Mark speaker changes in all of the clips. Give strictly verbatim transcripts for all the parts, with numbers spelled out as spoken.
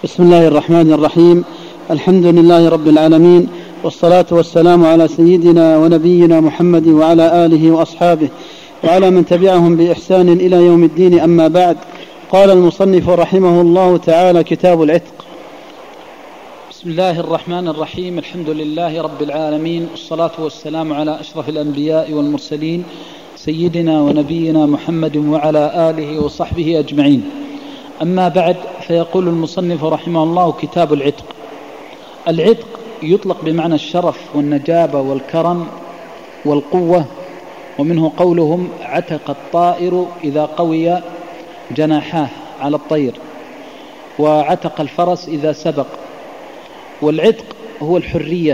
Speaker 1: بسم الله الرحمن الرحيم. الحمد لله رب العالمين، والصلاة والسلام على سيدنا ونبينا محمد وعلى آله وأصحابه وعلى من تبعهم بإحسان إلى يوم الدين. أما بعد، قال المصنف رحمه الله تعالى: كتاب العتق.
Speaker 2: بسم الله الرحمن الرحيم. الحمد لله رب العالمين، والصلاة والسلام على أشرف الأنبياء والمرسلين سيدنا ونبينا محمد وعلى آله وصحبه أجمعين. أما بعد، فيقول المصنف رحمه الله: كتاب العتق. العتق يطلق بمعنى الشرف والنجابة والكرم والقوة، ومنه قولهم: عتق الطائر إذا قوي جناحاه على الطير، وعتق الفرس إذا سبق. والعتق هو الحرية.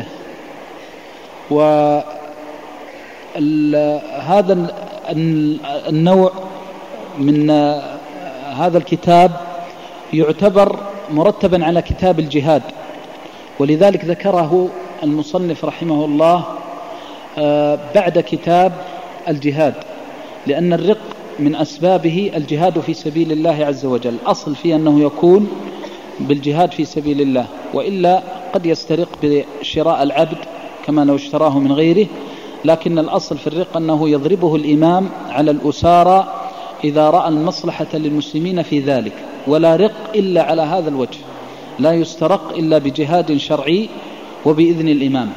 Speaker 2: وهذا النوع من هذا الكتاب يعتبر مرتبا على كتاب الجهاد، ولذلك ذكره المصنف رحمه الله بعد كتاب الجهاد، لأن الرق من أسبابه الجهاد في سبيل الله عز وجل. الأصل فيه أنه يكون بالجهاد في سبيل الله، وإلا قد يسترق بشراء العبد كما لو اشتراه من غيره، لكن الأصل في الرق أنه يضربه الإمام على الأسارى إذا رأى المصلحة للمسلمين في ذلك، ولا رق إلا على هذا الوجه، لا يسترق إلا بجهاد شرعي وبإذن الإمام.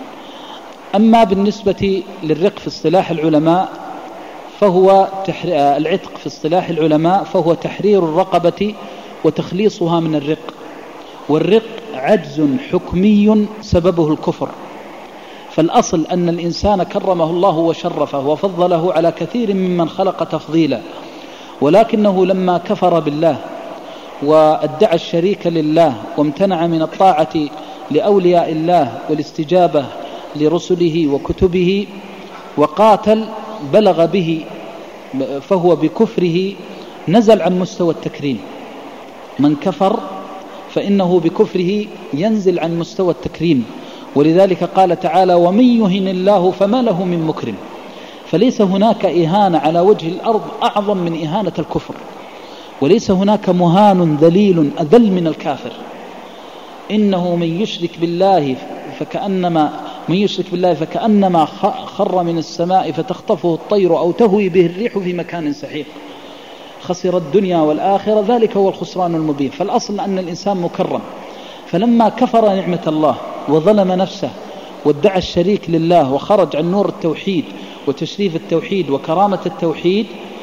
Speaker 2: أما بالنسبة للرق في اصطلاح العلماء فهو العتق في اصطلاح العلماء فهو تحرير الرقبة وتخليصها من الرق. والرق عجز حكمي سببه الكفر، فالأصل أن الإنسان كرمه الله وشرفه وفضله على كثير ممن خلق تفضيلا، ولكنه لما كفر بالله وادعى الشريك لله وامتنع من الطاعة لأولياء الله والاستجابة لرسله وكتبه وقاتل بلغ به، فهو بكفره نزل عن مستوى التكريم. من كفر فإنه بكفره ينزل عن مستوى التكريم، ولذلك قال تعالى: ومن يهن الله فما له من مكرم. فليس هناك إهانة على وجه الأرض أعظم من إهانة الكفر، وليس هناك مهان ذليل أذل من الكافر. إنه من يشرك بالله فكأنما من يشرك بالله فكأنما خر من السماء فتخطفه الطير أو تهوي به الريح في مكان سحيق، خسر الدنيا والآخرة، ذلك هو الخسران المبين. فالأصل أن الإنسان مكرم، فلما كفر نعمة الله وظلم نفسه وادعى الشريك لله وخرج عن نور التوحيد وتشريف التوحيد وكرامة التوحيد،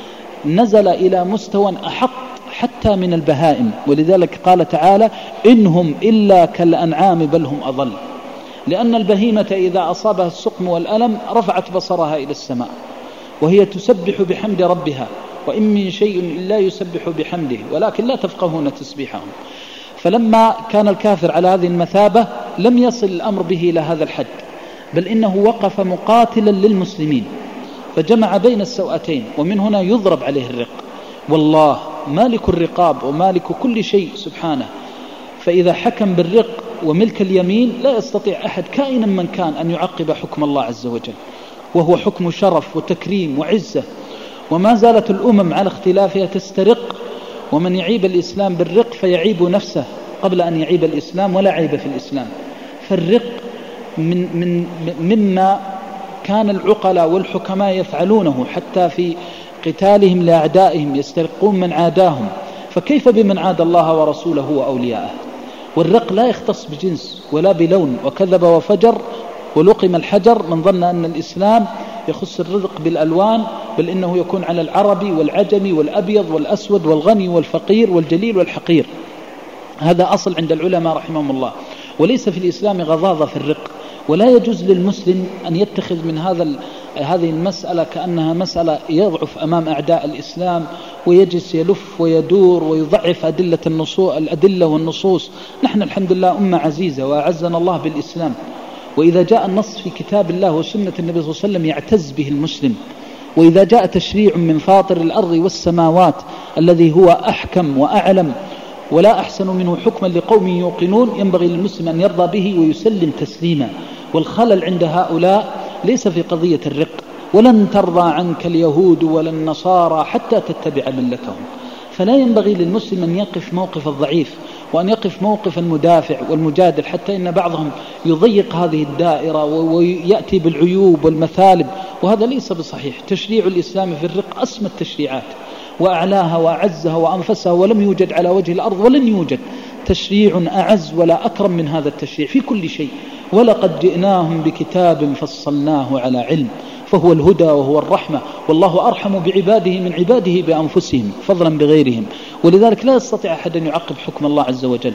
Speaker 2: نزل إلى مستوى أحط حتى من البهائم. ولذلك قال تعالى: إنهم إلا كالأنعام بل هم أضل. لأن البهيمة إذا أصابها السقم والألم رفعت بصرها إلى السماء وهي تسبح بحمد ربها، وإن من شيء إلا يسبح بحمده ولكن لا تفقهون تسبيحهم. فلما كان الكافر على هذه المثابة لم يصل الأمر به إلى هذا الحد، بل إنه وقف مقاتلا للمسلمين فجمع بين السوأتين، ومن هنا يضرب عليه الرق. والله مالك الرقاب ومالك كل شيء سبحانه، فإذا حكم بالرق وملك اليمين لا يستطيع أحد كائنا من كان أن يعقب حكم الله عز وجل، وهو حكم شرف وتكريم وعزة. وما زالت الأمم على اختلافها تسترق، ومن يعيب الإسلام بالرق فيعيب نفسه قبل أن يعيب الإسلام، ولا عيب في الإسلام. فالرق من من مما كان العقلاء والحكماء يفعلونه، حتى في قتالهم لأعدائهم يسترقون من عاداهم، فكيف بمن عاد الله ورسوله وأولياءه؟ والرق لا يختص بجنس ولا بلون، وكذب وفجر ولقم الحجر من ظن أن الإسلام يخص الرزق بالألوان، بل إنه يكون على العربي والعجمي والأبيض والأسود والغني والفقير والجليل والحقير. هذا أصل عند العلماء رحمهم الله. وليس في الإسلام غضاضة في الرق، ولا يجوز للمسلم أن يتخذ من هذا هذه المسألة كأنها مسألة يضعف أمام أعداء الإسلام ويجلس يلف ويدور ويضعف أدلة النصوص الأدلة والنصوص. نحن الحمد لله أمة عزيزة وأعزنا الله بالإسلام، وإذا جاء النص في كتاب الله وسنة النبي صلى الله عليه وسلم يعتز به المسلم، وإذا جاء تشريع من فاطر الأرض والسماوات الذي هو أحكم وأعلم ولا أحسن منه حكما لقوم يوقنون، ينبغي للمسلم أن يرضى به ويسلم تسليما. والخلل عند هؤلاء ليس في قضية الرق، ولن ترضى عنك اليهود ولا النصارى حتى تتبع ملتهم. فلا ينبغي للمسلم أن يقف موقف الضعيف، وأن يقف موقف المدافع والمجادل، حتى إن بعضهم يضيق هذه الدائرة ويأتي بالعيوب والمثالب، وهذا ليس بصحيح. تشريع الإسلام في الرق أسمى التشريعات وأعلاها وأعزها وأنفسها، ولم يوجد على وجه الأرض ولن يوجد تشريع أعز ولا أكرم من هذا التشريع في كل شيء. ولقد جئناهم بكتاب فصلناه على علم فهو الهدى وهو الرحمة، والله أرحم بعباده من عباده بأنفسهم فضلا بغيرهم، ولذلك لا يستطيع أحد أن يعقب حكم الله عز وجل.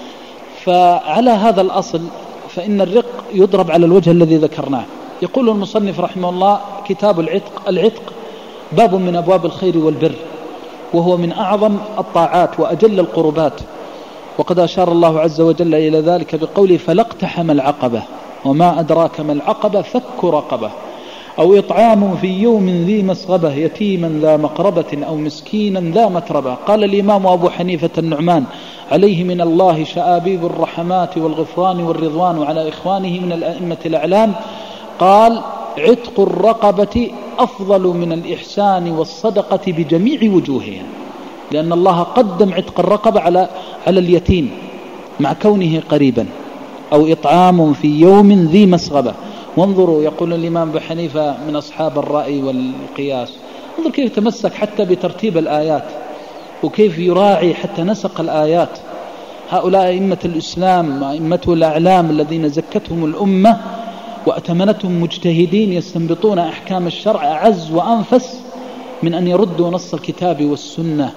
Speaker 2: فعلى هذا الأصل فإن الرق يضرب على الوجه الذي ذكرناه. يقول المصنف رحمه الله: كتاب العتق. العتق باب من أبواب الخير والبر، وهو من أعظم الطاعات وأجل القربات، وقد أشار الله عز وجل إلى ذلك بقوله: فلاقتحم العقبة وما أدراك ما العقبة فك رقبة أو إطعام في يوم ذي مسغبة يتيما ذا مقربة أو مسكينا ذا متربة. قال الإمام أبو حنيفة النعمان عليه من الله شآبيب الرحمات والغفران والرضوان على إخوانه من الأئمة الأعلام، قال: عتق الرقبة أفضل من الإحسان والصدقة بجميع وجوهها، لأن الله قدم عتق الرقبة على على اليتيم مع كونه قريبا. أو إطعام في يوم ذي مسغبة. وانظروا، يقول الإمام أبو حنيفة من أصحاب الرأي والقياس، انظر كيف تمسك حتى بترتيب الآيات، وكيف يراعي حتى نسق الآيات. هؤلاء أئمة الإسلام، أئمته الأعلام الذين زكتهم الأمة وأتمنتهم مجتهدين يستنبطون أحكام الشرع، أعز وأنفس من أن يردوا نص الكتاب والسنة.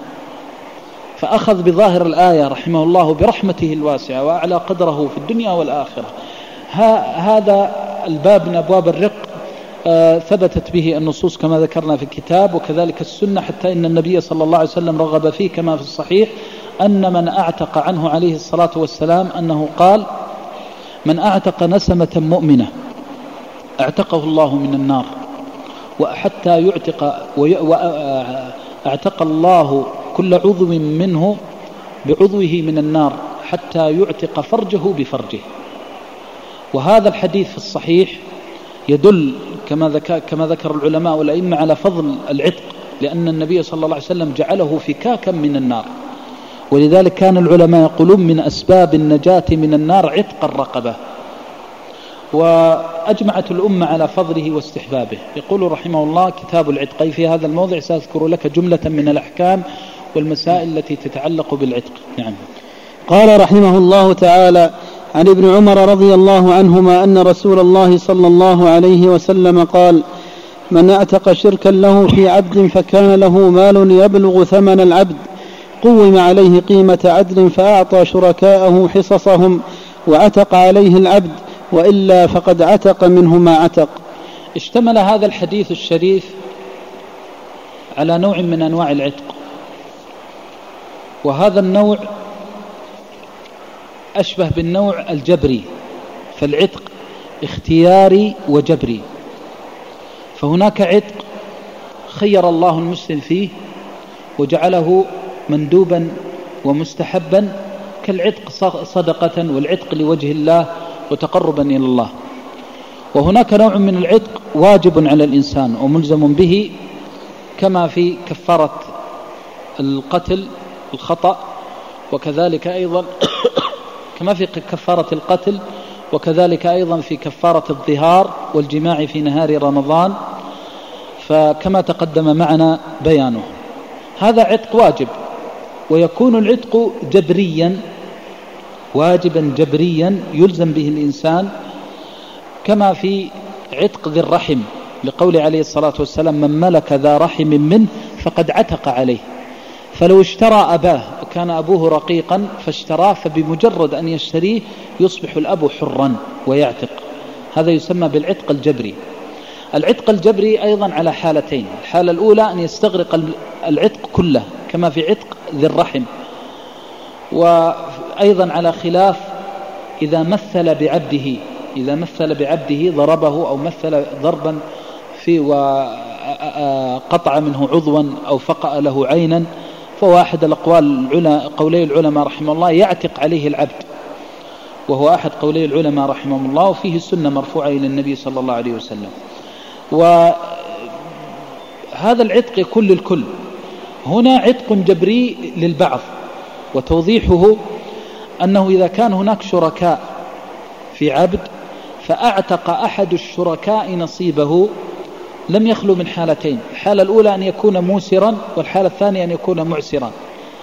Speaker 2: فأخذ بظاهر الآية رحمه الله برحمته الواسعة وأعلى قدره في الدنيا والآخرة. هذا الباب من أبواب الرق آه ثبتت به النصوص كما ذكرنا في الكتاب، وكذلك السنة، حتى إن النبي صلى الله عليه وسلم رغب فيه كما في الصحيح أن من أعتق عنه عليه الصلاة والسلام أنه قال: من أعتق نسمة مؤمنة اعتقه الله من النار، وحتى يعتق واعتق الله كل عضو منه بعضوه من النار حتى يعتق فرجه بفرجه. وهذا الحديث في الصحيح يدل كما ذكر, كما ذكر العلماء والأئمة على فضل العتق، لأن النبي صلى الله عليه وسلم جعله فكاكا من النار، ولذلك كان العلماء يقولون من أسباب النجاة من النار عتق الرقبة. وأجمعت الأمة على فضله واستحبابه. يقول رحمه الله: كتاب العتق. في هذا الموضع سأذكر لك جملة من الأحكام والمسائل التي تتعلق بالعتق. نعم.
Speaker 1: قال رحمه الله تعالى: عن ابن عمر رضي الله عنهما أن رسول الله صلى الله عليه وسلم قال: من اعتق شركا له في عبد فكان له مال يبلغ ثمن العبد قوم عليه قيمة عدل فأعطى شركاءه حصصهم وعتق عليه العبد، وإلا فقد عتق منه ما عتق.
Speaker 2: اشتمل هذا الحديث الشريف على نوع من أنواع العتق، وهذا النوع أشبه بالنوع الجبري، فالعتق اختياري وجبري. فهناك عتق خير الله المسلم فيه وجعله مندوبا ومستحبا كالعتق صدقة والعتق لوجه الله وتقربا إلى الله. وهناك نوع من العتق واجب على الإنسان وملزم به، كما في كفارة القتل الخطأ، وكذلك أيضا كما في كفارة القتل، وكذلك أيضا في كفارة الظهار والجماع في نهار رمضان، فكما تقدم معنا بيانه. هذا عتق واجب، ويكون العتق جبريا، واجبا جبريا يلزم به الإنسان، كما في عتق ذي الرحم، لقول عليه الصلاة والسلام: من ملك ذا رحم منه فقد عتق عليه. فلو اشترى أباه وكان أبوه رقيقا فاشتراه، فبمجرد أن يشتريه يصبح الأب حرا ويعتق. هذا يسمى بالعتق الجبري. العتق الجبري أيضا على حالتين: الحالة الأولى أن يستغرق العتق كله كما في عتق ذي الرحم، وأيضا على خلاف إذا مثل بعبده، إذا مثل بعبده ضربه أو مثل ضربا في وقطع منه عضوا أو فقأ له عينا، فهو أحد الأقوال قولي العلماء رحمه الله يعتق عليه العبد، وهو أحد قولي العلماء رحمه الله، وفيه السنة مرفوعة إلى النبي صلى الله عليه وسلم. وهذا العتق يكون للكل. هنا عتق جبري للبعض، وتوضيحه أنه إذا كان هناك شركاء في عبد فأعتق أحد الشركاء نصيبه لم يخلو من حالتين: الحالة الأولى أن يكون موسرا، والحالة الثانية أن يكون معسرا.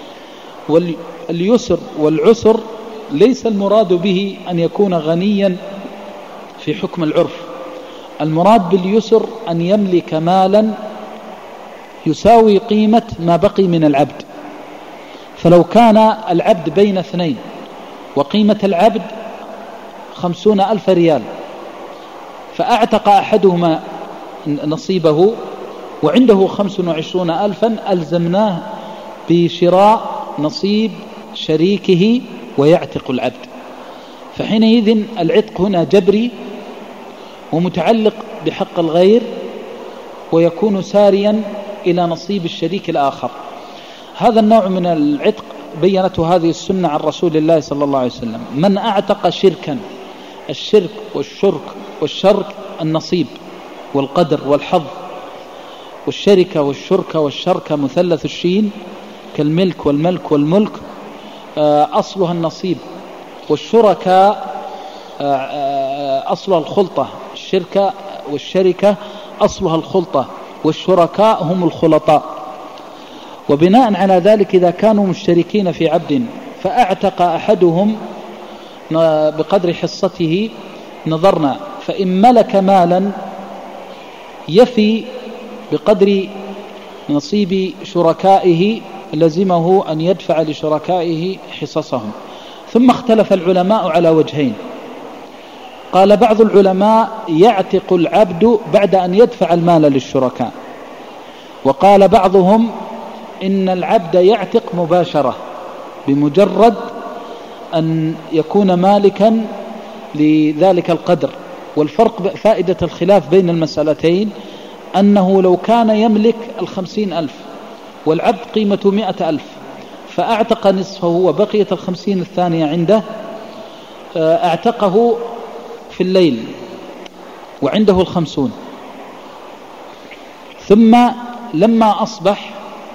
Speaker 2: واليسر والعسر ليس المراد به أن يكون غنيا في حكم العرف، المراد باليسر أن يملك مالا يساوي قيمة ما بقي من العبد. فلو كان العبد بين اثنين وقيمة العبد خمسون ألف ريال، فأعتق أحدهما نصيبه وعنده خمس وعشرون ألفا، ألزمناه بشراء نصيب شريكه ويعتق العبد. فحينئذ العتق هنا جبري ومتعلق بحق الغير، ويكون ساريا إلى نصيب الشريك الآخر. هذا النوع من العتق بينته هذه السنة عن رسول الله صلى الله عليه وسلم: من أعتق شركا، الشرك والشرك والشرك النصيب والقدر والحظ، والشركة والشركة والشركة مثلث الشين كالملك والملك والملك، أصلها النصيب. والشركاء أصلها الخلطة، الشركة والشركة أصلها الخلطة، والشركاء هم الخلطاء. وبناء على ذلك إذا كانوا مشتركين في عبد فأعتق أحدهم بقدر حصته نظرنا، فإن ملك مالا يفي بقدر نصيب شركائه لزمه أن يدفع لشركائه حصصهم. ثم اختلف العلماء على وجهين: قال بعض العلماء يعتق العبد بعد أن يدفع المال للشركاء، وقال بعضهم إن العبد يعتق مباشرة بمجرد أن يكون مالكا لذلك القدر. والفرق فائدة الخلاف بين المسألتين أنه لو كان يملك الخمسين ألف والعبد قيمة مئة ألف فأعتق نصفه وبقية الخمسين الثانية عنده، أعتقه في الليل وعنده الخمسون، ثم لما أصبح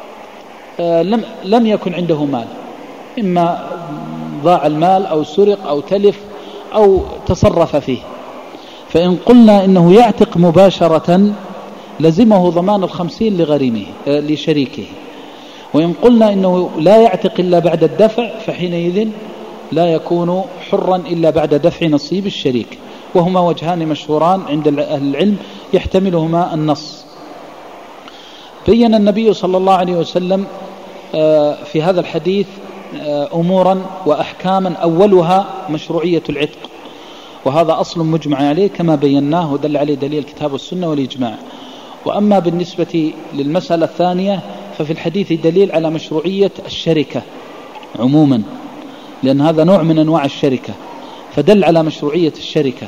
Speaker 2: لم, لم يكن عنده مال، إما ضاع المال أو سرق أو تلف أو تصرف فيه. فإن قلنا إنه يعتق مباشرة لزمه ضمان الخمسين لغريمه لشريكه، وإن قلنا إنه لا يعتق إلا بعد الدفع فحينئذ لا يكون حرا إلا بعد دفع نصيب الشريك. وهما وجهان مشهوران عند أهل العلم يحتملهما النص. بين النبي صلى الله عليه وسلم في هذا الحديث أمورا وأحكاما، أولها مشروعية العتق، وهذا أصل مجمع عليه كما بيناه ودل عليه دليل الكتاب والسنة والإجماع. وأما بالنسبة للمسألة الثانية ففي الحديث دليل على مشروعية الشركة عموما، لأن هذا نوع من أنواع الشركة، فدل على مشروعية الشركة.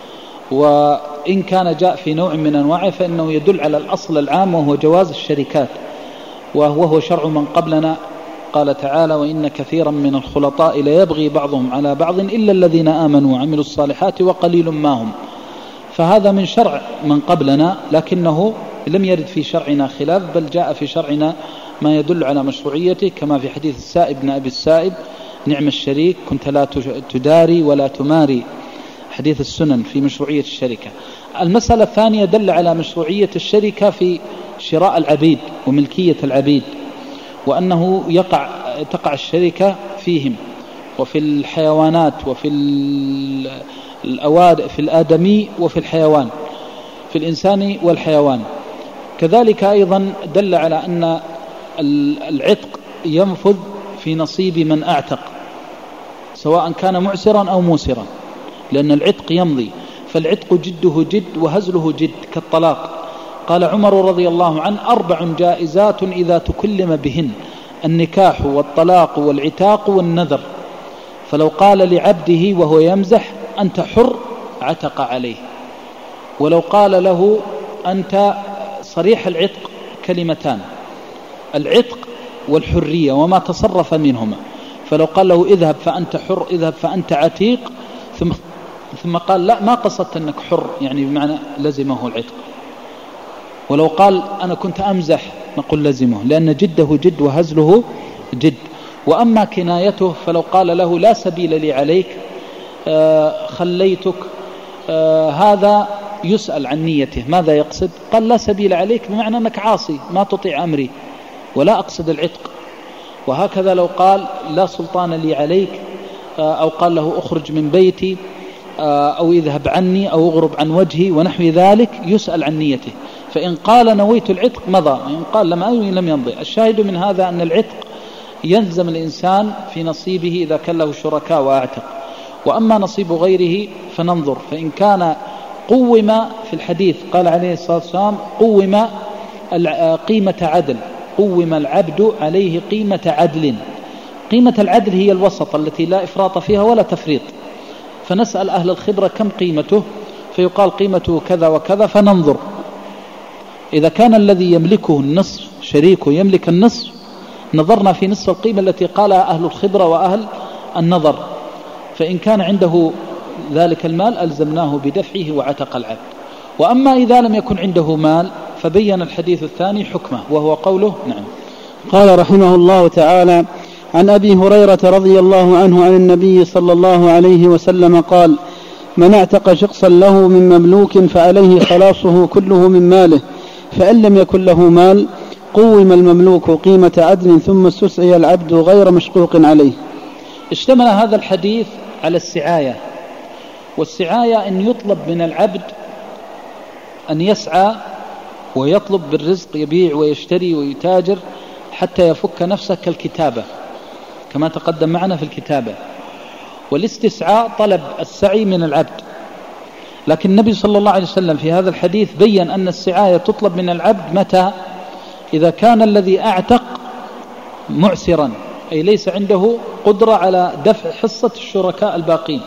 Speaker 2: وإن كان جاء في نوع من أنواعه فإنه يدل على الأصل العام وهو جواز الشركات، وهو هو شرع من قبلنا. قال تعالى: وإن كثيرا من الخلطاء ليبغي بعضهم على بعض إلا الذين آمنوا وعملوا الصالحات وقليل ما هم. فهذا من شرع من قبلنا، لكنه لم يرد في شرعنا خلاف، بل جاء في شرعنا ما يدل على مشروعيته، كما في حديث السائب بن أبي السائب: نعم الشريك كنت لا تداري ولا تماري، حديث السنن في مشروعية الشركة. المسألة الثانية دل على مشروعية الشركة في شراء العبيد وملكية العبيد، وأنه يقع تقع الشركة فيهم وفي الحيوانات وفي الأواد في الآدمي وفي الحيوان، في الإنسان والحيوان. كذلك أيضا دل على أن العتق ينفذ في نصيب من أعتق سواء كان معسرا أو موسرا، لأن العتق يمضي، فالعتق جده جد وهزله جد كالطلاق. قال عمر رضي الله عنه: أربع جائزات إذا تكلم بهن: النكاح والطلاق والعتاق والنذر. فلو قال لعبده وهو يمزح: أنت حر، عتق عليه. ولو قال له: أنت صريح العتق، كلمتان: العتق والحرية وما تصرف منهما. فلو قال له: اذهب فأنت حر، اذهب فأنت عتيق، ثم ثم قال: لا، ما قصدت أنك حر، يعني بمعنى لزمه العتق. ولو قال: أنا كنت أمزح، نقول لزمه، لأن جده جد وهزله جد. وأما كنايته فلو قال له لا سبيل لي عليك آه خليتك آه هذا يسأل عن نيته ماذا يقصد. قال لا سبيل عليك بمعنى أنك عاصي ما تطيع أمري ولا أقصد العتق. وهكذا لو قال لا سلطان لي عليك أو قال له أخرج من بيتي أو اذهب عني أو اغرب عن وجهي ونحو ذلك يسأل عن نيته. فإن قال نويت العتق مضى، وإن قال لم أنوي لم يمضي. الشاهد من هذا أن العتق يلزم الإنسان في نصيبه إذا كان له شركاء وأعتق. وأما نصيب غيره فننظر، فإن كان قوم في الحديث قال عليه الصلاة والسلام قوم قيمة عدل، قوم العبد عليه قيمة عدل. قيمة العدل هي الوسط التي لا إفراط فيها ولا تفريط. فنسأل أهل الخبرة كم قيمته، فيقال قيمته كذا وكذا، فننظر إذا كان الذي يملكه النصف شريكه يملك النصف نظرنا في نصف القيمة التي قالها أهل الخبرة وأهل النظر. فإن كان عنده ذلك المال ألزمناه بدفعه وعتق العبد. وأما إذا لم يكن عنده مال فبين الحديث الثاني حكمه وهو قوله نعم.
Speaker 1: قال رحمه الله تعالى: عن أبي هريرة رضي الله عنه عن النبي صلى الله عليه وسلم قال: من اعتق شخصا له من مملوك فعليه خلاصه كله من ماله، فإن لم يكن له مال قوم المملوك قيمة عدل ثم استسعي العبد غير مشقوق عليه.
Speaker 2: اشتمل هذا الحديث على السعاية، والسعاية أن يطلب من العبد أن يسعى ويطلب بالرزق، يبيع ويشتري ويتاجر حتى يفك نفسه كالكتابة كما تقدم معنا في الكتابة. والاستسعاء طلب السعي من العبد، لكن النبي صلى الله عليه وسلم في هذا الحديث بيّن أن السعاية تطلب من العبد متى؟ إذا كان الذي أعتق معسرا، أي ليس عنده قدرة على دفع حصة الشركاء الباقين.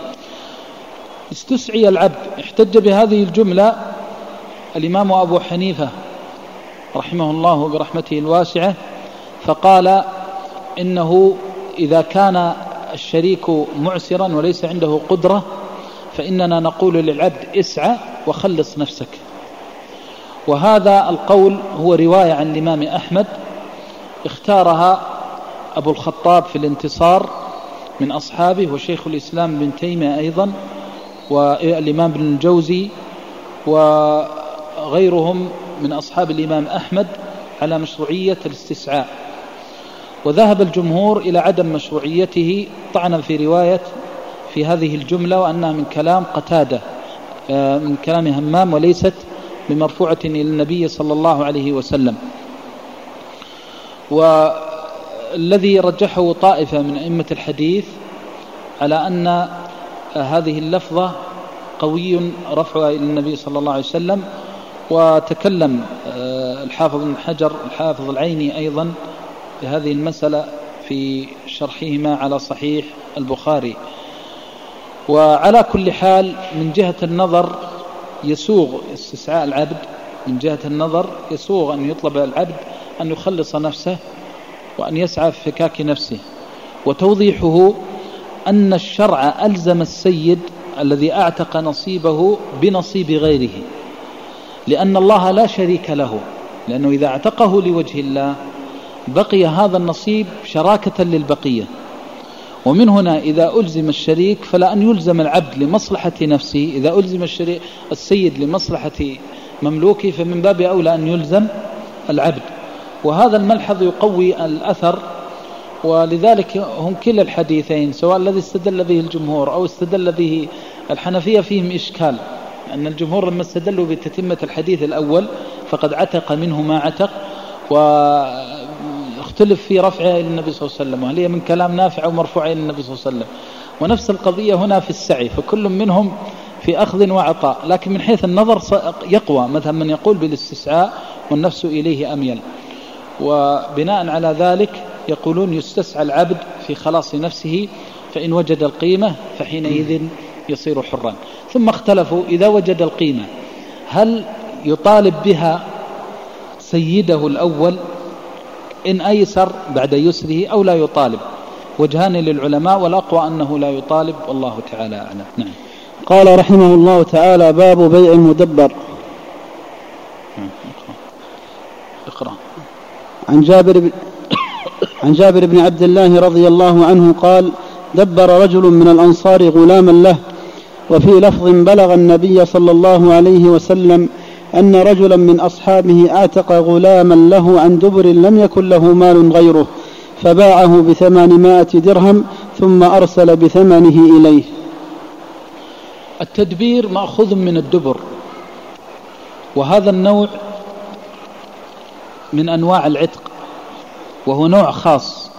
Speaker 2: استسعي العبد. احتج بهذه الجملة الإمام أبو حنيفة رحمه الله برحمته الواسعة، فقال إنه إذا كان الشريك معسرا وليس عنده قدرة فإننا نقول للعبد اسعى وخلص نفسك. وهذا القول هو رواية عن الإمام أحمد، اختارها أبو الخطاب في الانتصار من أصحابه، وشيخ الإسلام ابن تيمية أيضا، والإمام ابن الجوزي وغيرهم من أصحاب الإمام أحمد على مشروعية الاستسعاء. وذهب الجمهور إلى عدم مشروعيته طعنا في رواية في هذه الجملة، وأنها من كلام قتادة من كلام همام وليست بمرفوعة إلى النبي صلى الله عليه وسلم. والذي رجحه طائفة من أئمة الحديث على أن هذه اللفظة قوي رفعها إلى النبي صلى الله عليه وسلم. وتكلم الحافظ بن حجر الحافظ العيني أيضا بهذه المسألة في شرحهما على صحيح البخاري. وعلى كل حال من جهة النظر يسوغ استسعاء العبد، من جهة النظر يسوغ أن يطلب العبد أن يخلص نفسه وأن يسعى في فكاك نفسه. وتوضيحه أن الشرع ألزم السيد الذي أعتق نصيبه بنصيب غيره، لأن الله لا شريك له، لأنه إذا اعتقه لوجه الله بقي هذا النصيب شراكة للبقية. ومن هنا إذا ألزم الشريك فلا أن يلزم العبد لمصلحة نفسه، إذا ألزم السيد لمصلحة مملوكه فمن باب أولى أن يلزم العبد. وهذا الملحظ يقوي الأثر. ولذلك هم كلا الحديثين سواء الذي استدل به الجمهور أو استدل به الحنفية فيهم إشكال، أن الجمهور لما استدلوا بتتمة الحديث الأول فقد عتق منه ما عتق، واختلف في رفعه إلى النبي صلى الله عليه وسلم، وهل هي من كلام نافع أو مرفوع إلى النبي صلى الله عليه وسلم. ونفس القضية هنا في السعي، فكل منهم في أخذ وعطاء، لكن من حيث النظر يقوى مثلا من يقول بالاستسعاء والنفس إليه أميل. وبناء على ذلك يقولون يستسعى العبد في خلاص نفسه، فإن وجد القيمة فحينئذ يصير حرا. ثم اختلفوا إذا وجد القيمة هل يطالب بها سيده الأول إن أيسر بعد يسره أو لا يطالب؟ وجهان للعلماء، والأقوى أنه لا يطالب، والله تعالى أعلم. نعم.
Speaker 1: قال رحمه الله تعالى: باب بيع المدبر.
Speaker 2: اقرأ.
Speaker 1: عن جابر بن عن عن جابر بن عبد الله رضي الله عنه قال: دبر رجل من الأنصار غلاما له. وفي لفظ: بلغ النبي صلى الله عليه وسلم أن رجلا من أصحابه أعتق غلاما له عن دبر لم يكن له مال غيره، فباعه بثمانمائة درهم ثم أرسل بثمنه إليه.
Speaker 2: التدبير مأخوذ من الدبر، وهذا النوع من أنواع العتق، وهو نوع خاص.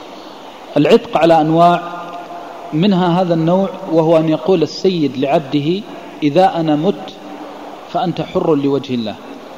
Speaker 2: العتق على أنواع، منها هذا النوع، وهو أن يقول السيد لعبده: إذا أنا مت فأنت حر لوجه الله.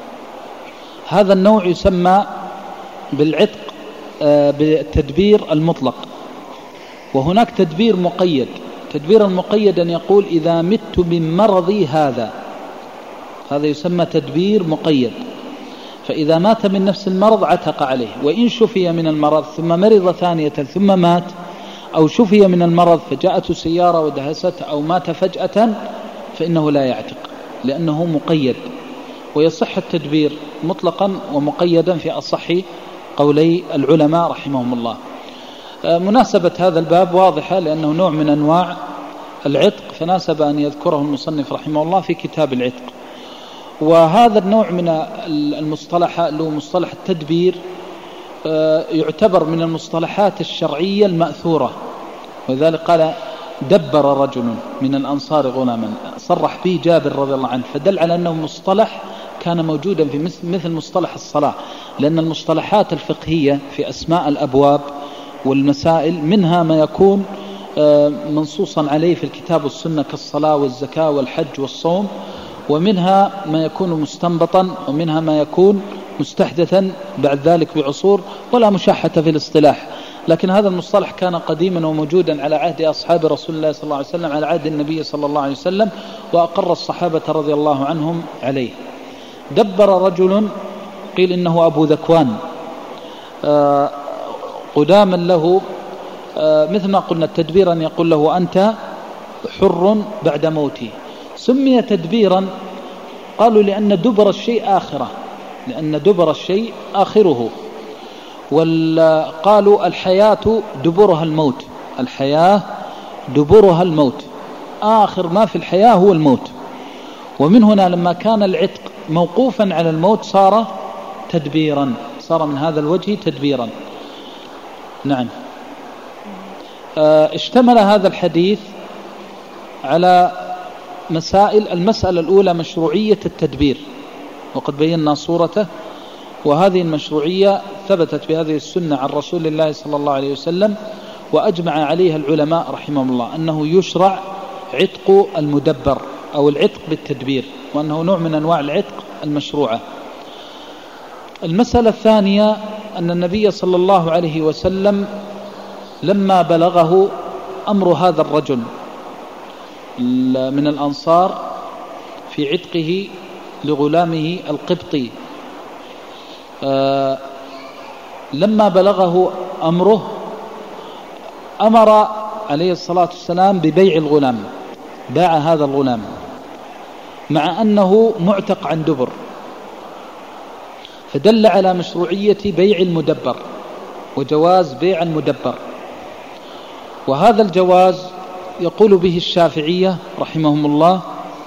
Speaker 2: هذا النوع يسمى بالعتق بالتدبير المطلق. وهناك تدبير مقيد. تدبير المقيد أن يقول: إذا مت من مرضي هذا، هذا يسمى تدبير مقيد. فإذا مات من نفس المرض عتق عليه، وإن شفي من المرض ثم مرض ثانية ثم مات، أو شفي من المرض فجاءته سيارة ودهسته، أو مات فجأة، فإنه لا يعتق، لأنه مقيد. ويصح التدبير مطلقا ومقيدا في أصح قولي العلماء رحمهم الله. مناسبة هذا الباب واضحة، لأنه نوع من أنواع العتق، فناسب أن يذكره المصنف رحمه الله في كتاب العتق. وهذا النوع من المصطلح اللي هو مصطلح التدبير يعتبر من المصطلحات الشرعية المأثورة، ولذلك قال: دبر رجل من الأنصار غلاما، صرح به جابر رضي الله عنه، فدل على أنه مصطلح كان موجودا في مثل مصطلح الصلاة، لأن المصطلحات الفقهية في أسماء الأبواب والمسائل منها ما يكون منصوصا عليه في الكتاب والسنة كالصلاة والزكاة والحج والصوم، ومنها ما يكون مستنبطا، ومنها ما يكون مستحدثا بعد ذلك بعصور، ولا مشاحة في الاصطلاح. لكن هذا المصطلح كان قديما وموجودا على عهد أصحاب رسول الله صلى الله عليه وسلم، على عهد النبي صلى الله عليه وسلم، وأقر الصحابة رضي الله عنهم عليه. دبر رجل، قيل إنه أبو ذكوان، آه قداما له، آه مثل ما قلنا التدبير أن يقول له: أنت حر بعد موتي. سمي تدبيرا قالوا لأن دبر الشيء آخره، لأن دبر الشيء آخره. وقالوا: الحياة دبرها الموت، الحياة دبرها الموت، آخر ما في الحياة هو الموت. ومن هنا لما كان العتق موقوفا على الموت صار تدبيرا، صار من هذا الوجه تدبيرا. نعم. اشتمل هذا الحديث على مسائل. المسألة الأولى مشروعية التدبير، وقد بينا صورته، وهذه المشروعية ثبتت بهذه السنة عن رسول الله صلى الله عليه وسلم، وأجمع عليها العلماء رحمهم الله أنه يشرع عتق المدبر أو العتق بالتدبير، وأنه نوع من أنواع العتق المشروعة. المسألة الثانية أن النبي صلى الله عليه وسلم لما بلغه أمر هذا الرجل من الأنصار في عتقه لغلامه القبطي، آه لما بلغه أمره أمر عليه الصلاة والسلام ببيع الغلام، باع هذا الغلام مع أنه معتق عن دبر، فدل على مشروعية بيع المدبر وجواز بيع المدبر. وهذا الجواز يقول به الشافعية رحمهم الله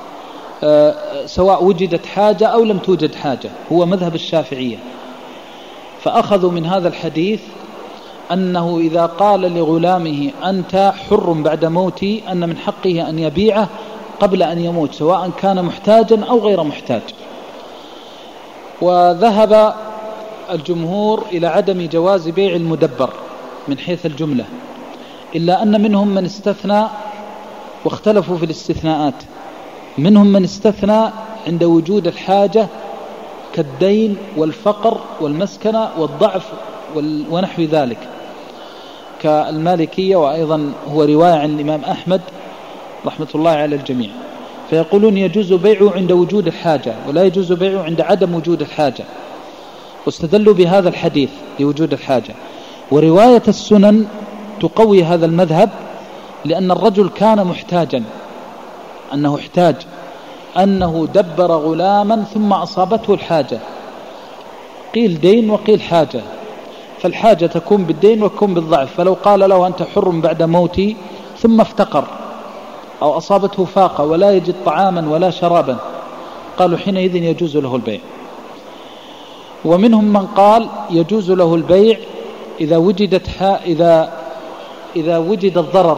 Speaker 2: سواء وجدت حاجة أو لم توجد حاجة، هو مذهب الشافعية. فأخذوا من هذا الحديث أنه إذا قال لغلامه أنت حر بعد موتي، أن من حقه أن يبيعه قبل أن يموت، سواء كان محتاجا أو غير محتاج. وذهب الجمهور إلى عدم جواز بيع المدبر من حيث الجملة، إلا أن منهم من استثنى، واختلفوا في الاستثناءات. منهم من استثنى عند وجود الحاجة كالدين والفقر والمسكنة والضعف ونحو ذلك كالمالكية، وأيضا هو رواية عن الإمام أحمد رحمة الله على الجميع، فيقولون يجوز بيعه عند وجود الحاجة ولا يجوز بيعه عند عدم وجود الحاجة، واستدلوا بهذا الحديث لوجود الحاجة. ورواية السنن تقوي هذا المذهب، لأن الرجل كان محتاجا، أنه احتاج، أنه دبر غلاما ثم أصابته الحاجة، قيل دين وقيل حاجة، فالحاجة تكون بالدين وتكون بالضعف. فلو قال له أنت حر بعد موتي ثم افتقر أو أصابته فاقة ولا يجد طعاما ولا شرابا، قالوا حينئذ يجوز له البيع. ومنهم من قال يجوز له البيع إذا وجدت إذا إذا وجد الضرر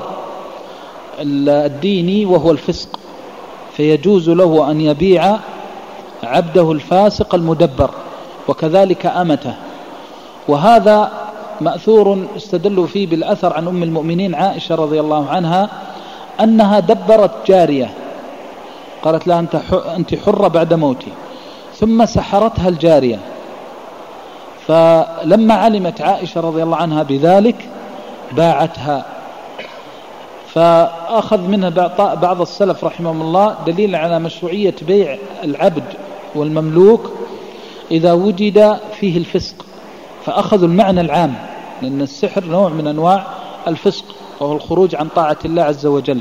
Speaker 2: الديني وهو الفسق، فيجوز له أن يبيع عبده الفاسق المدبر وكذلك أمته. وهذا مأثور استدلوا فيه بالأثر عن أم المؤمنين عائشة رضي الله عنها أنها دبرت جارية، قالت لها أنت حرة بعد موتي، ثم سحرتها الجارية. فلما علمت عائشة رضي الله عنها بذلك باعتها. فأخذ منها بعض السلف رحمهم الله دليل على مشروعية بيع العبد والمملوك إذا وجد فيه الفسق، فأخذوا المعنى العام، لأن السحر نوع من أنواع الفسق وهو الخروج عن طاعة الله عز وجل.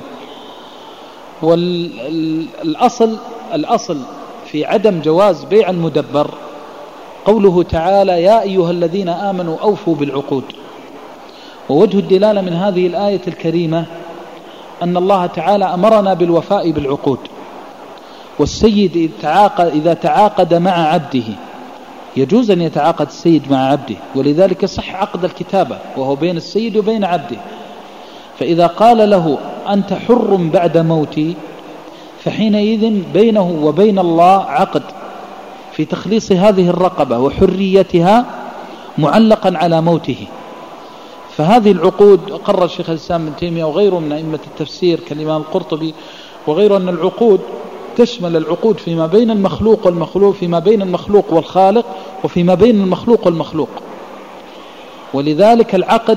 Speaker 2: والأصل الأصل في عدم جواز بيع المدبر قوله تعالى يا أيها الذين آمنوا أوفوا بالعقود. ووجه الدلالة من هذه الآية الكريمة أن الله تعالى أمرنا بالوفاء بالعقود، والسيد إذا تعاقد مع عبده يجوز أن يتعاقد السيد مع عبده، ولذلك صح عقد الكتابة وهو بين السيد وبين عبده. فإذا قال له أنت حر بعد موتي فحينئذ بينه وبين الله عقد في تخليص هذه الرقبة وحريتها معلقا على موته. فهذه العقود قرر الشيخ الإسلام ابن تيمية وغيره من أئمة التفسير كالإمام القرطبي وغيره أن العقود تشمل العقود فيما بين المخلوق والمخلوق، فيما بين المخلوق والخالق، وفيما بين المخلوق والمخلوق. ولذلك العقد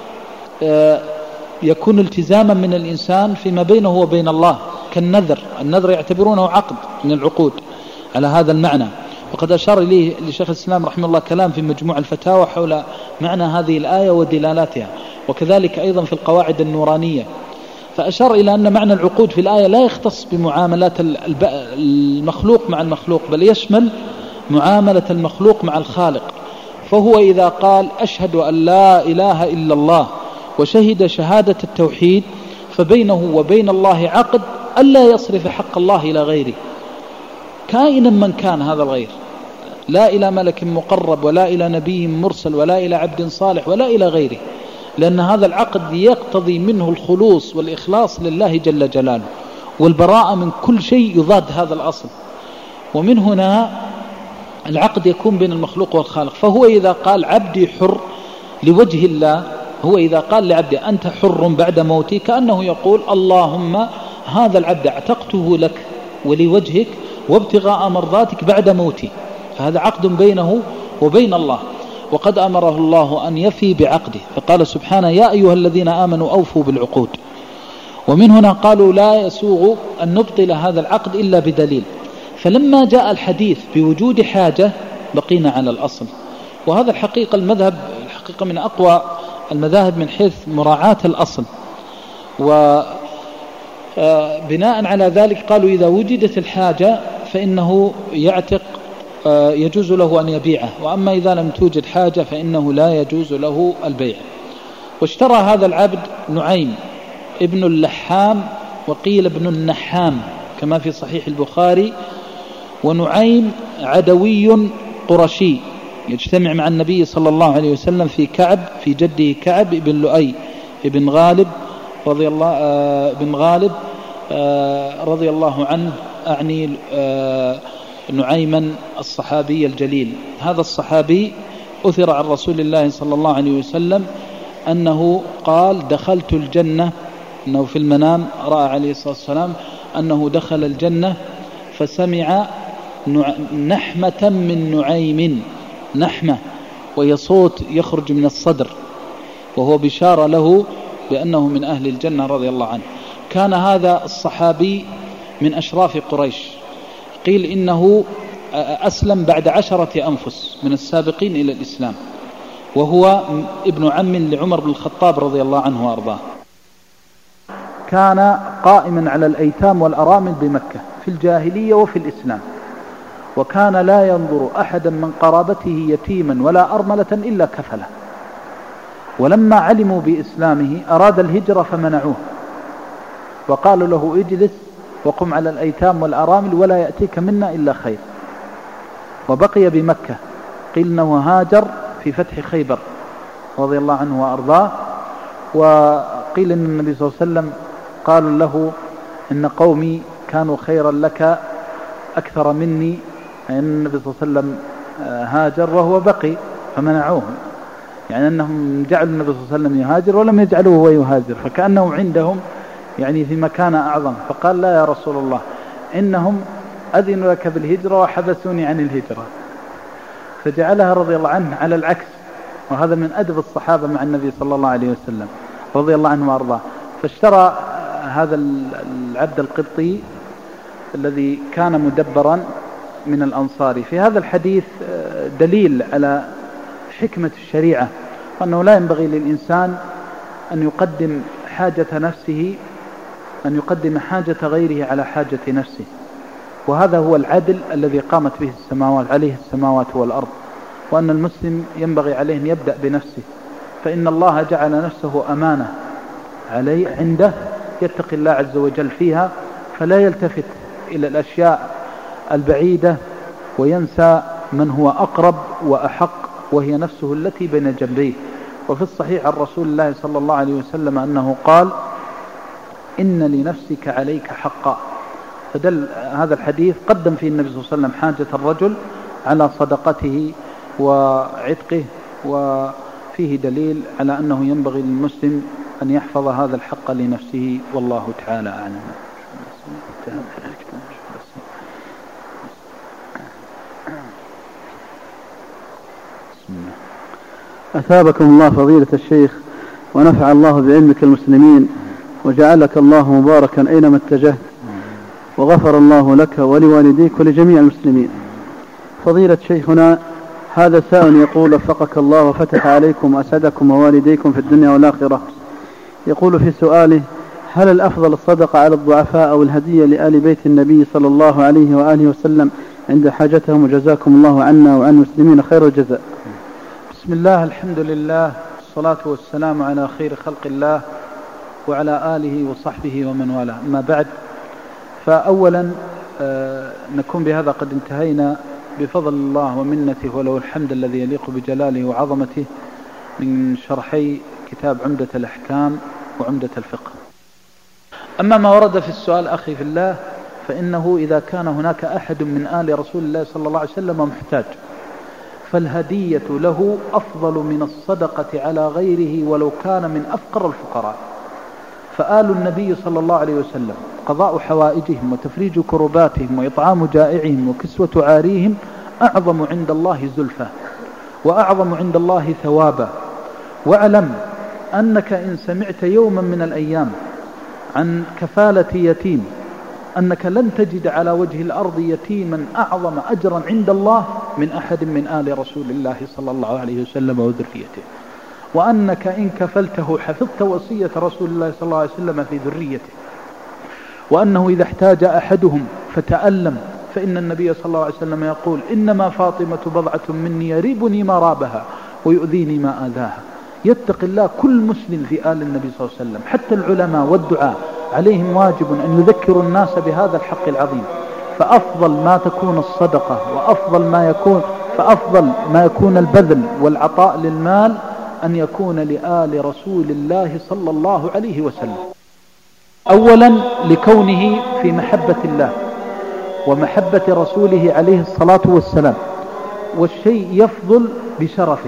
Speaker 2: يكون التزاما من الإنسان فيما بينه وبين الله كالنذر، النذر يعتبرونه عقد من العقود على هذا المعنى. وقد أشار إليه لشيخ الإسلام رحمه الله كلام في مجموع الفتاوى حول معنى هذه الآية ودلالاتها، وكذلك أيضا في القواعد النورانية. فأشار إلى أن معنى العقود في الآية لا يختص بمعاملات المخلوق مع المخلوق، بل يشمل معاملة المخلوق مع الخالق. فهو إذا قال أشهد أن لا إله إلا الله وشهد شهادة التوحيد فبينه وبين الله عقد ألا يصرف حق الله إلى غيره كائنا من كان هذا الغير، لا إلى ملك مقرب ولا إلى نبي مرسل ولا إلى عبد صالح ولا إلى غيره، لأن هذا العقد يقتضي منه الخلوص والإخلاص لله جل جلاله والبراءة من كل شيء يضاد هذا الأصل. ومن هنا العقد يكون بين المخلوق والخالق. فهو إذا قال عبدي حر لوجه الله، هو إذا قال لعبدي أنت حر بعد موتي كأنه يقول اللهم هذا العبد اعتقته لك ولوجهك وابتغاء مرضاتك بعد موتي، فهذا عقد بينه وبين الله. وقد أمره الله أن يفي بعقده، فقال سبحانه يا أيها الذين آمنوا أوفوا بالعقود. ومن هنا قالوا لا يسوغ أن نبطل هذا العقد إلا بدليل. فلما جاء الحديث بوجود حاجة بقينا على الأصل. وهذا الحقيقة المذهب الحقيقة من أقوى المذاهب من حيث مراعاة الأصل. وبناء على ذلك قالوا إذا وجدت الحاجة فإنه يعتق يجوز له أن يبيعه، وأما إذا لم توجد حاجة فإنه لا يجوز له البيع. واشترى هذا العبد نعيم ابن اللحام وقيل ابن النحام كما في صحيح البخاري. ونعيم عدوي قرشي يجتمع مع النبي صلى الله عليه وسلم في كعب في جده كعب بن لؤي بن غالب رضي الله آه بن غالب آه رضي الله عنه، أعني آه نعيما الصحابي الجليل. هذا الصحابي أثر عن رسول الله صلى الله عليه وسلم أنه قال دخلت الجنة، أنه في المنام رأى عليه الصلاة والسلام أنه دخل الجنة فسمع نحمة من نعيم، نحمة وهي صوت يخرج من الصدر، وهو بشارة له بأنه من أهل الجنة رضي الله عنه. كان هذا الصحابي من أشراف قريش، قيل إنه أسلم بعد عشرة أنفس من السابقين إلى الإسلام، وهو ابن عم لعمر بن الخطاب رضي الله عنه وأرضاه. كان قائما على الأيتام والأرامل بمكة في الجاهلية وفي الإسلام، وكان لا ينظر أحدا من قرابته يتيما ولا أرملة إلا كفله، ولما علموا بإسلامه أراد الهجرة فمنعوه وقالوا له اجلس وقم على الأيتام والأرامل ولا يأتيك منا إلا خير، وبقي بمكة. قيل أنه هاجر في فتح خيبر رضي الله عنه وأرضاه، وقيل أن النبي صلى الله عليه وسلم قال له إن قومي كانوا خيرا لك أكثر مني، يعني النبي صلى الله عليه وسلم هاجر وهو بقي فمنعوه، يعني أنهم جعلوا النبي صلى الله عليه وسلم يهاجر ولم يجعلوه هو يهاجر، فكأنهم عندهم يعني في مكان أعظم. فقال لا يا رسول الله إنهم أذنوا لك بالهجرة وحبسوني عن الهجرة، فجعلها رضي الله عنه على العكس. وهذا من أدب الصحابة مع النبي صلى الله عليه وسلم رضي الله عنه وأرضاه. فاشترى هذا العبد القبطي الذي كان مدبرا من الأنصار. في هذا الحديث دليل على حكمة الشريعة، وأنه لا ينبغي للإنسان أن يقدم حاجة نفسه أن يقدم حاجة غيره على حاجة نفسه، وهذا هو العدل الذي قامت به السماوات عليه السماوات والأرض، وأن المسلم ينبغي عليه أن يبدأ بنفسه، فإن الله جعل نفسه أمانة عليه عنده، يتقي الله عز وجل فيها فلا يلتفت إلى الأشياء البعيدة وينسى من هو أقرب وأحق وهي نفسه التي بين جنبيه. وفي الصحيح عن رسول الله صلى الله عليه وسلم أنه قال إن لنفسك عليك حقا. فدل هذا الحديث قدم فيه النبي صلى الله عليه وسلم حاجة الرجل على صدقته وعتقه، وفيه دليل على أنه ينبغي للمسلم أن يحفظ هذا الحق لنفسه، والله تعالى أعلم.
Speaker 1: أثابكم الله فضيلة الشيخ، ونفع الله بعلمك المسلمين، وجعلك الله مباركا أينما اتجهت، وغفر الله لك ولوالديك ولجميع المسلمين. فضيلة شيخنا، هذا سائل يقول وفقك الله وفتح عليكم وأسعدكم ووالديكم في الدنيا والآخرة. يقول في سؤاله: هل الأفضل الصدقة على الضعفاء أو الهدية لآل بيت النبي صلى الله عليه وآله وسلم عند حاجتهم؟ وجزاكم الله عنا وعن المسلمين خير الجزاء.
Speaker 2: بسم الله، الحمد لله، والصلاة والسلام على خير خلق الله وعلى آله وصحبه ومن والاه. أما بعد، فأولا آه نكون بهذا قد انتهينا بفضل الله ومنته وله الحمد الذي يليق بجلاله وعظمته من شرحي كتاب عمدة الأحكام وعمدة الفقه. أما ما ورد في السؤال أخي في الله، فإنه إذا كان هناك أحد من آل رسول الله صلى الله عليه وسلم محتاج، فالهدية له أفضل من الصدقة على غيره ولو كان من أفقر الفقراء. فآل النبي صلى الله عليه وسلم قضاء حوائجهم وتفريج كرباتهم وإطعام جائعهم وكسوة عاريهم أعظم عند الله زلفى وأعظم عند الله ثوابا. واعلم أنك إن سمعت يوما من الأيام عن كفالة يتيم أنك لن تجد على وجه الأرض يتيما أعظم أجرا عند الله من أحد من آل رسول الله صلى الله عليه وسلم وذريته، وأنك إن كفلته حفظت وصية رسول الله صلى الله عليه وسلم في ذريته، وأنه إذا احتاج أحدهم فتألم فإن النبي صلى الله عليه وسلم يقول: إنما فاطمة بضعة مني يريبني ما رابها ويؤذيني ما آذاها. يتقي الله كل مسلم في آل النبي صلى الله عليه وسلم، حتى العلماء والدعاء عليهم واجب أن يذكروا الناس بهذا الحق العظيم. فأفضل ما تكون الصدقة وأفضل ما يكون فأفضل ما يكون البذل والعطاء للمال أن يكون لآل رسول الله صلى الله عليه وسلم، أولا لكونه في محبة الله ومحبة رسوله عليه الصلاة والسلام، والشيء يفضل بشرفه،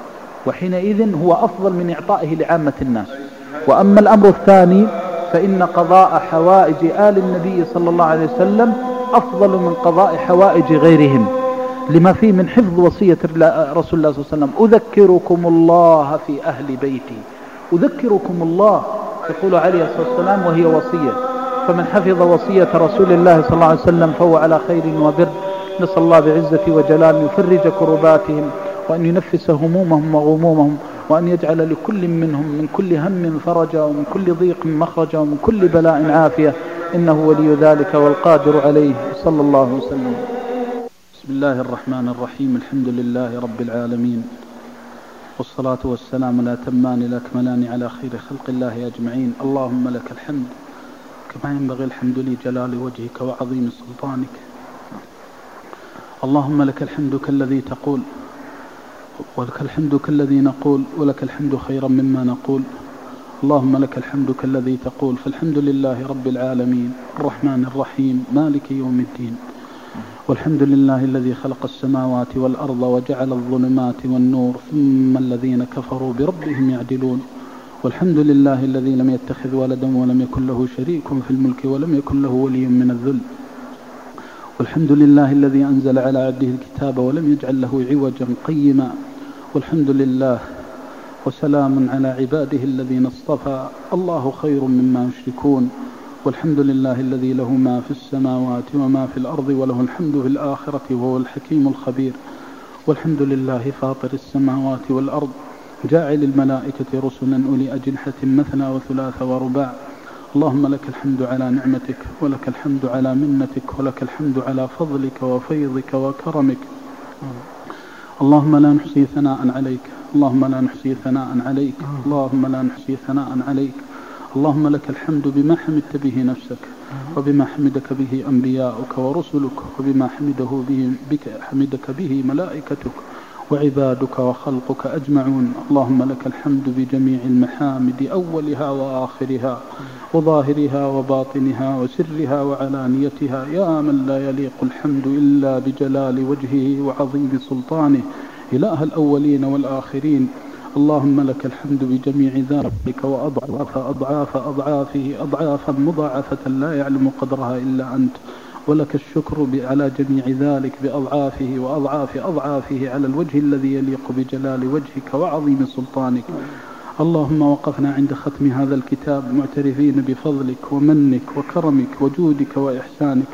Speaker 2: وحينئذ هو أفضل من إعطائه لعامة الناس. وأما الأمر الثاني فإن قضاء حوائج آل النبي صلى الله عليه وسلم أفضل من قضاء حوائج غيرهم، لما فيه من حفظ وصية رسول الله صلى الله عليه وسلم: أذكركم الله في أهل بيتي. أذكركم الله، يقول عليه الصلاة والسلام، وهي وصية، فمن حفظ وصية رسول الله صلى الله عليه وسلم فهو على خير وبر. نسأل الله بعزة وجلال أن يفرج كرباتهم وأن ينفس همومهم وغمومهم، وأن يجعل لكل منهم من كل هم فرجا ومن كل ضيق مخرجا ومن كل بلاء عافية، إنه ولي ذلك والقادر عليه. صلى الله وسلم. بسم الله الرحمن الرحيم. الحمد لله رب العالمين، والصلاة والسلام الأتمان الأكملان على خير خلق الله أجمعين. اللهم لك الحمد كما ينبغي الحمد لجلال وجهك وعظيم سلطانك. اللهم لك الحمد كالذي تقول، ولك الحمد كالذي نقول، ولك الحمد خيرا مما نقول. اللهم لك الحمد كالذي تقول. فالحمد لله رب العالمين الرحمن الرحيم مالك يوم الدين، والحمد لله الذي خلق السماوات والأرض وجعل الظلمات والنور ثم الذين كفروا بربهم يعدلون. والحمد لله الذي لم يتخذ ولدا ولم يكن له شريك في الملك ولم يكن له ولي من الذل. والحمد لله الذي أنزل على عبده الكتاب ولم يجعل له عوجا قيما. والحمد لله وسلام على عباده الذين اصطفى، الله خير مما يشركون. والحمد لله الذي له ما في السماوات وما في الأرض وله الحمد في الآخرة وهو الحكيم الخبير. والحمد لله فاطر السماوات والأرض جاعل الملائكة رسلا أولي أجنحة مثنى وثلاث ورباع. اللهم لك الحمد على نعمتك، ولك الحمد على منتك، ولك الحمد على فضلك وفيضك وكرمك. اللهم لا نحصي ثناء عليك، اللهم لا نحصي ثناء عليك، اللهم لا نحصي ثناء عليك. اللهم لك الحمد بما حمدت به نفسك، وبما حمدك به أنبياؤك ورسلك، وبما حمده به بك حمدك به ملائكتك وعبادك وخلقك أجمعون. اللهم لك الحمد بجميع المحامد أولها وآخرها وظاهرها وباطنها وسرها وعلانيتها، يا من لا يليق الحمد إلا بجلال وجهه وعظيم سلطانه، إله الأولين والآخرين. اللهم لك الحمد بجميع ذلك وأضعاف أضعاف أضعافه أضعافا مضاعفة لا يعلم قدرها إلا أنت. ولك الشكر على جميع ذلك بأضعافه وأضعاف أضعافه على الوجه الذي يليق بجلال وجهك وعظيم سلطانك. اللهم وقفنا عند ختم هذا الكتاب معترفين بفضلك ومنك وكرمك وجودك وإحسانك.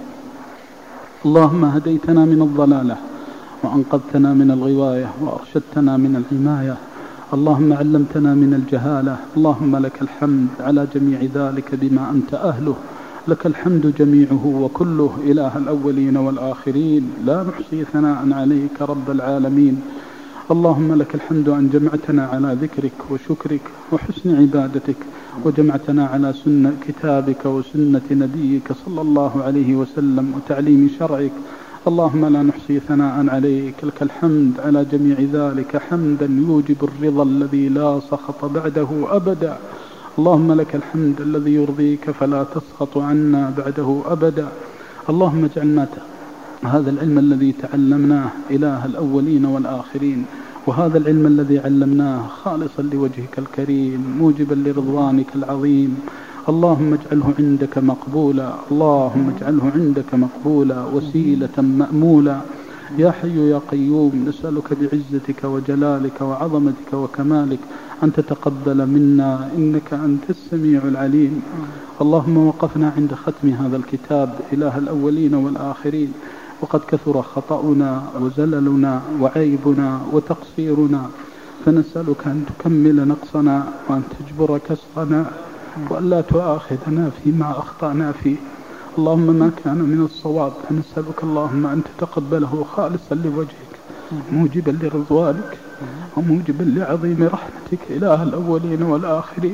Speaker 2: اللهم هديتنا من الضلالة وأنقذتنا من الغواية وأرشدتنا من العماية. اللهم علمتنا من الجهالة. اللهم لك الحمد على جميع ذلك بما أنت أهله. لك الحمد جميعه وكله، إله الأولين والآخرين، لا نحصي ثناء عليك رب العالمين. اللهم لك الحمد أن جمعتنا على ذكرك وشكرك وحسن عبادتك، وجمعتنا على سنة كتابك وسنة نبيك صلى الله عليه وسلم وتعليم شرعك. اللهم لا نحصي ثناء عليك، لك الحمد على جميع ذلك حمدا يوجب الرضا الذي لا سخط بعده أبدا. اللهم لك الحمد الذي يرضيك فلا تسخط عنا بعده أبدا. اللهم اجعلنا هذا العلم الذي تعلمناه إله الأولين والآخرين، وهذا العلم الذي علمناه خالصا لوجهك الكريم موجبا لرضوانك العظيم. اللهم اجعله عندك مقبولا، اللهم اجعله عندك مقبولا وسيلة مأمولا. يا حي يا قيوم، نسألك بعزتك وجلالك وعظمتك وكمالك أن تتقبل منا، إنك أنت السميع العليم. اللهم وقفنا عند ختم هذا الكتاب إله الأولين والآخرين، وقد كثر خطأنا وزللنا وعيبنا وتقصيرنا، فنسألك أن تكمل نقصنا وأن تجبر كسرنا وأن لا تؤاخذنا فيما أخطأنا فيه. اللهم ما كان من الصواب فنسألك اللهم أن تتقبله خالصا لوجهك موجبا لرضوانك وموجبا لعظيم رحمتك إله الأولين والآخرين.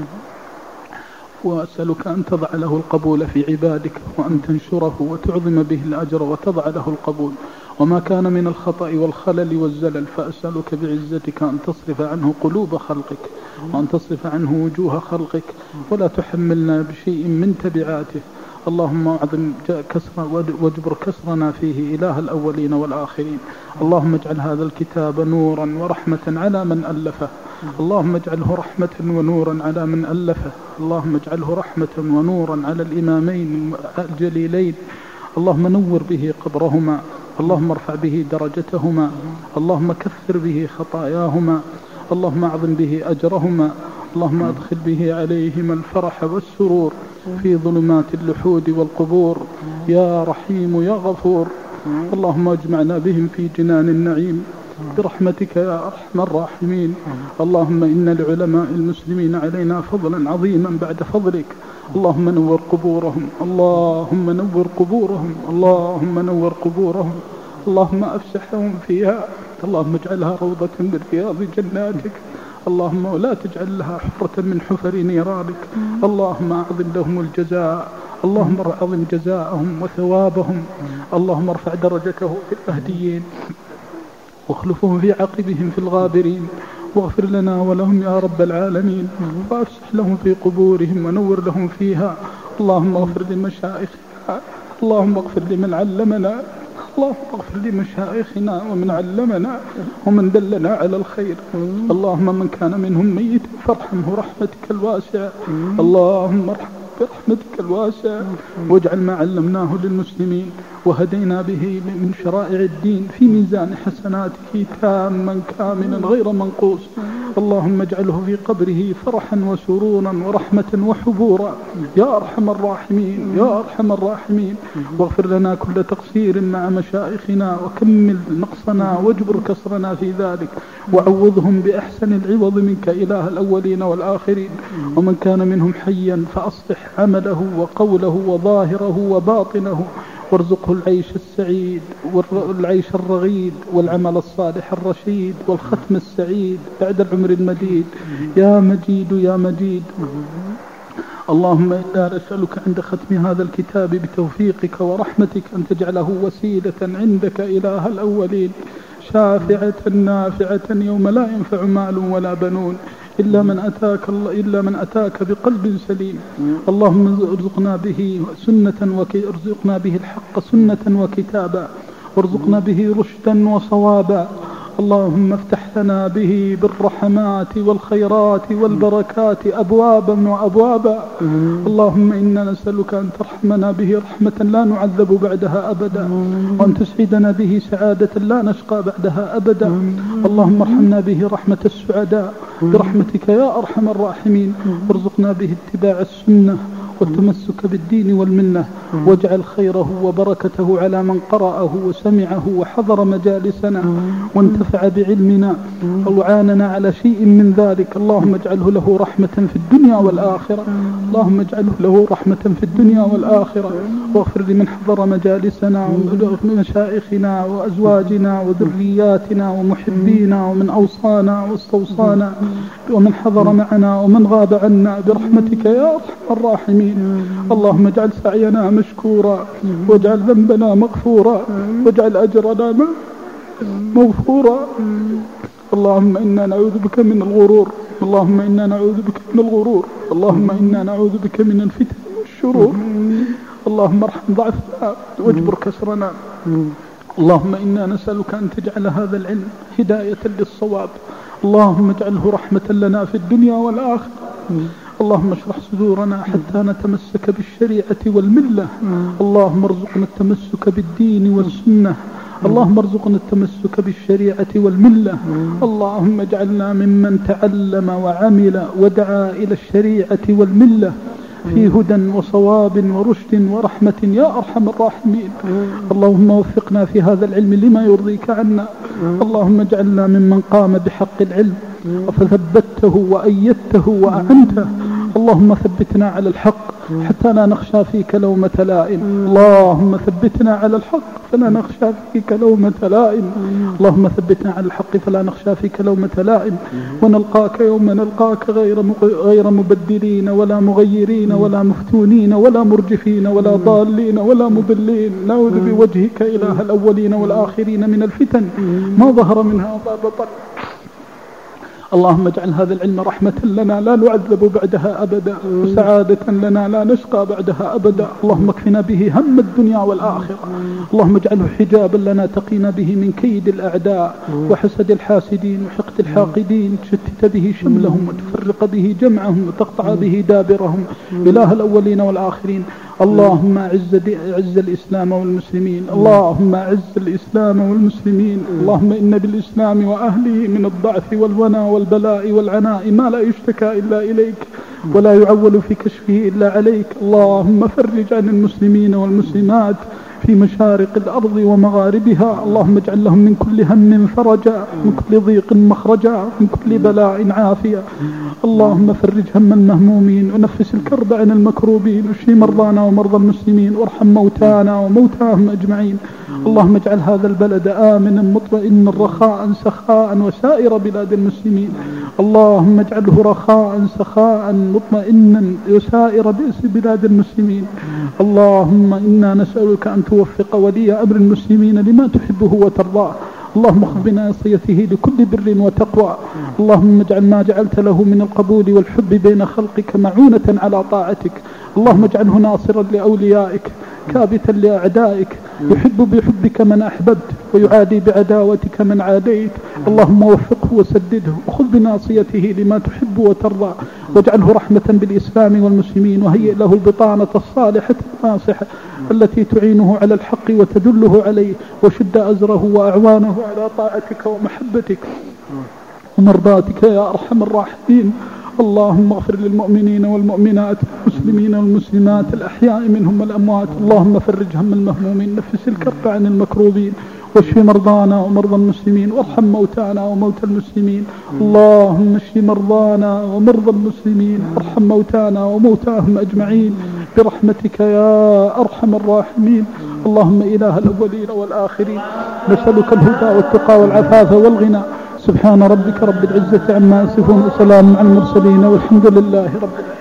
Speaker 2: وأسألك أن تضع له القبول في عبادك، وأن تنشره وتعظم به الأجر وتضع له القبول. وما كان من الخطأ والخلل والزلل فأسألك بعزتك أن تصرف عنه قلوب خلقك، وأن تصرف عنه وجوه خلقك، ولا تحملنا بشيء من تبعاته. اللهم أعظم كسر واجبر كسرنا فيه إله الأولين والآخرين. اللهم اجعل هذا الكتاب نورا ورحمة على من ألفه، اللهم اجعله رحمة ونورا على من ألفه، اللهم اجعله رحمة ونورا على الإمامين الجليلين. اللهم نور به قبرهما، اللهم ارفع به درجتهما، اللهم كثر به خطاياهما، اللهم أعظم به أجرهما، اللهم أدخل به عليهما الفرح والسرور في ظلمات اللحود والقبور يا رحيم يا غفور. اللهم اجمعنا بهم في جنان النعيم برحمتك يا أرحم الراحمين. اللهم إن العلماء المسلمين علينا فضلا عظيما بعد فضلك. اللهم نور قبورهم، اللهم نور قبورهم، اللهم نور قبورهم، اللهم أفسحهم فيها
Speaker 3: اللهم اجعلها روضة من رياض جناتك، اللهم ولا تجعل لها حفرة من حفر نيرانك. اللهم أعظم لهم الجزاء، اللهم أعظم جزاءهم وثوابهم، اللهم ارفع درجته في المهديين واخلفهم في عقبهم في الغابرين، واغفر لنا ولهم يا رب العالمين، وافسح لهم في قبورهم ونور لهم فيها. اللهم اغفر لمشايخنا، اللهم اغفر لمن علمنا، اللهم اغفر لمشايخنا ومن علمنا ومن دلنا على الخير. اللهم من كان منهم ميتا فارحمه رحمتك الواسعة، اللهم ارحمه برحمتك الواسعة، واجعل ما علمناه للمسلمين وهدينا به من شرائع الدين في ميزان حسناتك تاما كاملا غير منقوص. اللهم اجعله في قبره فرحا وسرورا ورحمة وحبورا يا أرحم الراحمين يا أرحم الراحمين. واغفر لنا كل تقصير مع مشايخنا، وكمل نقصنا واجبر كسرنا في ذلك، وعوضهم بأحسن العوض منك إله الأولين والآخرين. ومن كان منهم حيا فأصلح عمله وقوله وظاهره وباطنه، وارزقه العيش السعيد والعيش الرغيد والعمل الصالح الرشيد والختم السعيد بعد العمر المديد يا مجيد يا مجيد. اللهم إنا نسألك عند ختم هذا الكتاب بتوفيقك ورحمتك أن تجعله وسيلة عندك إله الأولين، شافعة نافعة يوم لا ينفع مال ولا بنون إلا من أتاك الله إلا من أتاك بقلب سليم. اللهم ارزقنا به سنة وارزقنا به الحق سنة وكتابا، وارزقنا به رشدا وصوابا. اللهم افتح لنا به بالرحمات والخيرات والبركات أبوابا وأبوابا. اللهم إنا نسألك أن ترحمنا به رحمة لا نعذب بعدها أبدا، وأن تسعدنا به سعادة لا نشقى بعدها أبدا. اللهم ارحمنا به رحمة السعداء برحمتك يا أرحم الراحمين. وارزقنا به اتباع السنة والتمسك بالدين والمنة، واجعل خيره وبركته على من قرأه وسمعه وحضر مجالسنا وانتفع بعلمنا أو عاننا على شيء من ذلك. اللهم اجعله له رحمة في الدنيا والآخرة، اللهم اجعله له رحمة في الدنيا والآخرة. واغفر لمن حضر مجالسنا ومشايخنا وأزواجنا وذرياتنا ومحبينا ومن أوصانا واستوصانا ومن حضر معنا ومن غاب عنا برحمتك يا أرحم الراحمين. اللهم اجعل سعينا مشكورا، واجعل ذنبنا مغفورا، واجعل أجرنا مغفورا. اللهم إنا نعوذ بك من الغرور، اللهم إنا نعوذ بك من الغرور، اللهم إنا نعوذ بك من الفتن والشرور. اللهم ارحم ضعفنا واجبر كسرنا. اللهم إنا نسألك أن تجعل هذا العلم هداية للصواب، اللهم اجعله رحمة لنا في الدنيا والآخرة. اللهم اشرح صدورنا حتى نتمسك بالشريعة والملة. اللهم ارزقنا التمسك بالدين والسنة، اللهم ارزقنا التمسك بالشريعة والملة. اللهم اجعلنا ممن تعلم وعمل ودعا إلى الشريعة والملة في هدى وصواب ورشد ورحمة يا أرحم الراحمين. اللهم وفقنا في هذا العلم لما يرضيك عنا. اللهم اجعلنا ممن قام بحق العلم فثبته وأيدته وأعنته. اللهم ثبتنا على الحق حتى لا نخشى فيك لومة لائم. اللهم ثبتنا على الحق فلا نخشى فيك لومة لائم. اللهم ثبتنا على الحق فلا نخشى فيك لومة لائم، ونلقاك يوم نلقاك غير غير مبدلين ولا مغيرين ولا مفتونين ولا مرجفين ولا ضالين ولا مضلين. نعوذ بوجهك إله الأولين والآخرين من الفتن ما ظهر منها وما بطن. اللهم اجعل هذا العلم رحمة لنا لا نعذب بعدها أبدا، وسعادة لنا لا نشقى بعدها أبدا. اللهم اكفنا به هم الدنيا والآخرة. اللهم اجعله حجابا لنا تقينا به من كيد الأعداء وحسد الحاسدين وحقد الحاقدين، تشتت به شملهم وتفرق به جمعهم وتقطع به دابرهم إله الأولين والآخرين. اللهم أعز أعز الإسلام والمسلمين، اللهم أعز الإسلام والمسلمين. اللهم إن بالإسلام وأهله من الضعف والونا والبلاء والعناء ما لا يشتكى إلا إليك ولا يعول في كشفه إلا عليك. اللهم فرج عن المسلمين والمسلمات في مشارق الأرض ومغاربها. اللهم اجعل لهم من كل هم فرجا، من كل ضيق مخرجا، من كل بلاء عافية. اللهم فرج هم المهمومين ونفس الكرب عن المكروبين، واشف مرضانا ومرضى المسلمين، وارحم موتانا وموتاهم أجمعين. اللهم اجعل هذا البلد آمنا مطمئنا رخاء سخاء وسائر بلاد المسلمين. اللهم اجعله رخاء سخاء مطمئنا وسائر بلاد المسلمين. اللهم إنا نسألك أن توفق ولي أمر المسلمين لما تحبه وترضاه. اللهم خذ بناصيته لكل بر وتقوى. اللهم اجعل ما جعلت له من القبول والحب بين خلقك معونة على طاعتك. اللهم اجعله ناصرا لأوليائك كابتا لأعدائك، يحب بحبك من أحببت ويعادي بعداوتك من عاديت. اللهم وفقه وسدده وخذ بناصيته لما تحب وترضى، واجعله رحمة بالإسلام والمسلمين، وهيئ له البطانة الصالحة الناصحة التي تعينه على الحق وتدله عليه، وشد أزره وأعوانه على طاعتك ومحبتك ومرضاتك يا أرحم الراحمين. اللهم اغفر للمؤمنين والمؤمنات والمسلمين والمسلمات الأحياء منهم والأموات. اللهم فرج هم المهمومين، نفس الكرب عن المكروبين، واشف مرضانا ومرضى المسلمين، وارحم موتانا وموتى المسلمين. اللهم اشف مرضانا ومرضى المسلمين، وارحم موتانا وموتاهم أجمعين برحمتك يا أرحم الراحمين. اللهم إله الأولين والآخرين، نسألك الهدى والتقى والعفاف والغنى. سبحان ربك رب العزة عما يصفون، وسلام على المرسلين، والحمد لله رب العالمين.